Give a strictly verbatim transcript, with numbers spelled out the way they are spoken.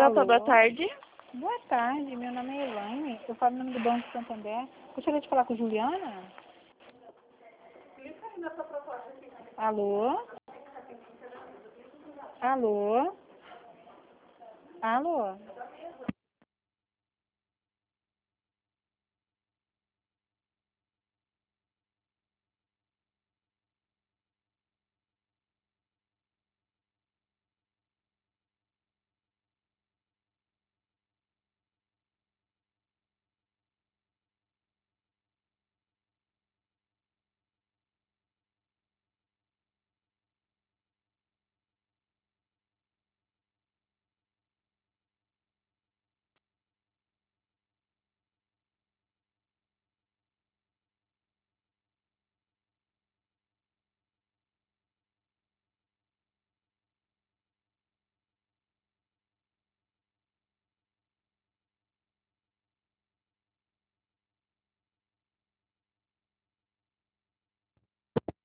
Doutor, boa Alô? tarde. Boa tarde, meu nome é Elaine, eu falo em nome do Banco Santander. Gostaria de falar com Juliana? Alô? Alô? Alô?